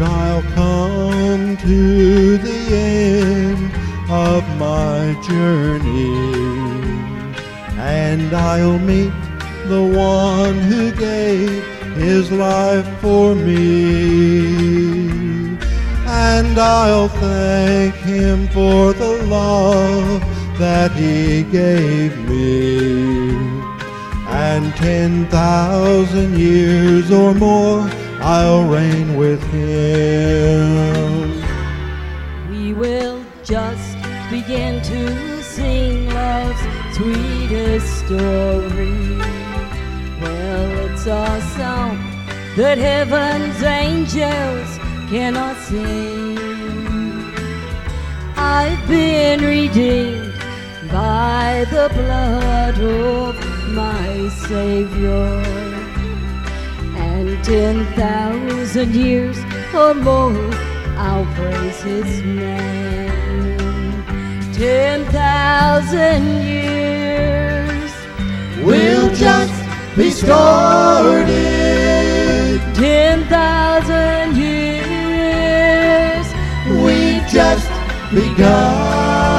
I'll come to the end of my journey, and I'll meet the one who gave his life for me, and I'll thank him for the love that he gave me. And 10,000 years or more I'll reign with him. We will just begin to sing love's sweetest story. Well, it's a song that heaven's angels cannot sing. I've been redeemed by the blood of my Savior, and 10,000 years or more I'll praise his name. 10,000 years We'll just be started. 10,000 years We've just begun.